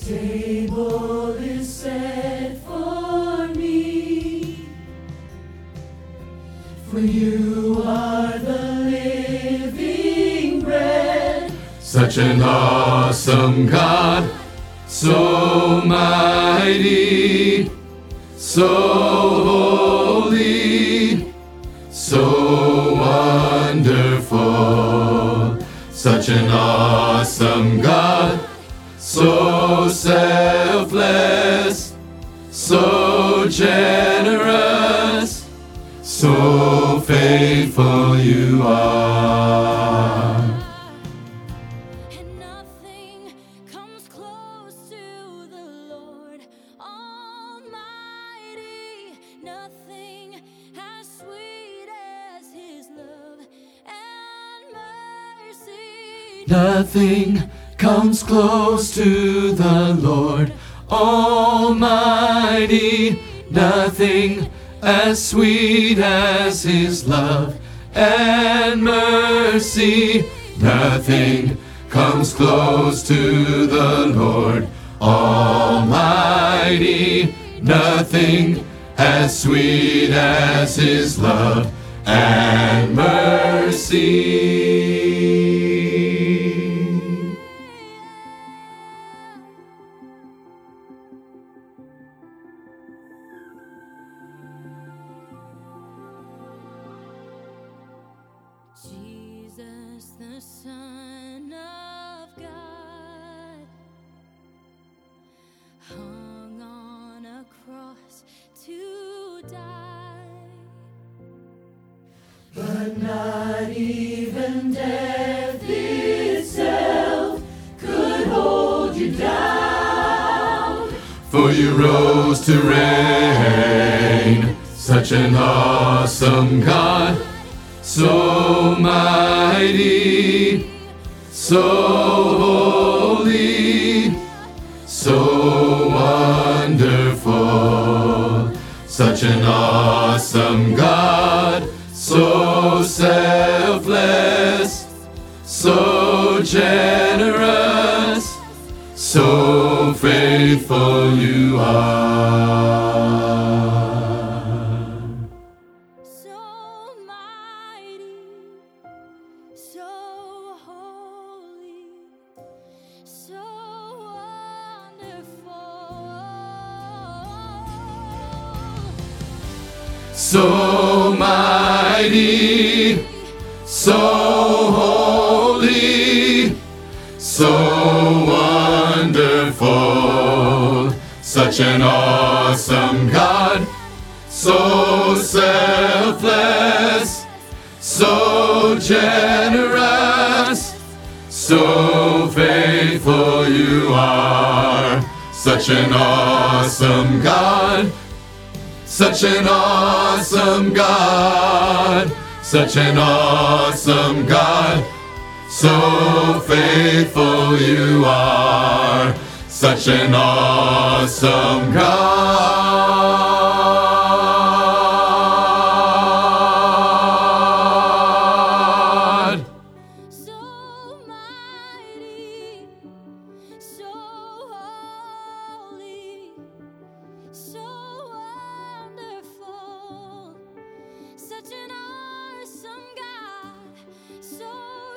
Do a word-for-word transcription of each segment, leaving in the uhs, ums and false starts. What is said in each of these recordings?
table is set for me, for you are the living bread. Such an awesome God, so mighty, so holy, so wonderful. Such an awesome God, so selfless, so generous, so faithful you are. And nothing comes close to the Lord Almighty. Nothing as sweet as His love and mercy. Nothing comes close to the Lord Almighty. Nothing as sweet as His love and mercy. Nothing comes close to the Lord Almighty. Nothing as sweet as His love and mercy. Jesus, the Son of God, hung on a cross to die. But not even death itself could hold you down. For you rose to reign, such an awesome God, so mighty, so holy, so wonderful. Such an awesome God, so selfless, so generous, so faithful you are. So mighty, so holy, so wonderful. So mighty, so holy, so wonderful. Such an awesome God, so selfless, so generous, so faithful you are. Such an awesome God, such an awesome God, such an awesome God, so faithful you are. Such an awesome God. So mighty, so holy, so wonderful. Such an awesome God, so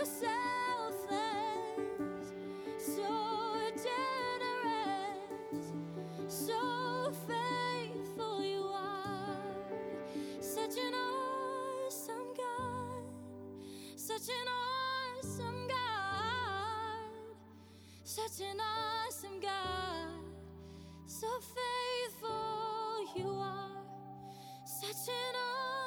selfless, so generous, so faithful you are. Such an awesome God, such an awesome God, such an awesome God, so faithful you are. Such an awesome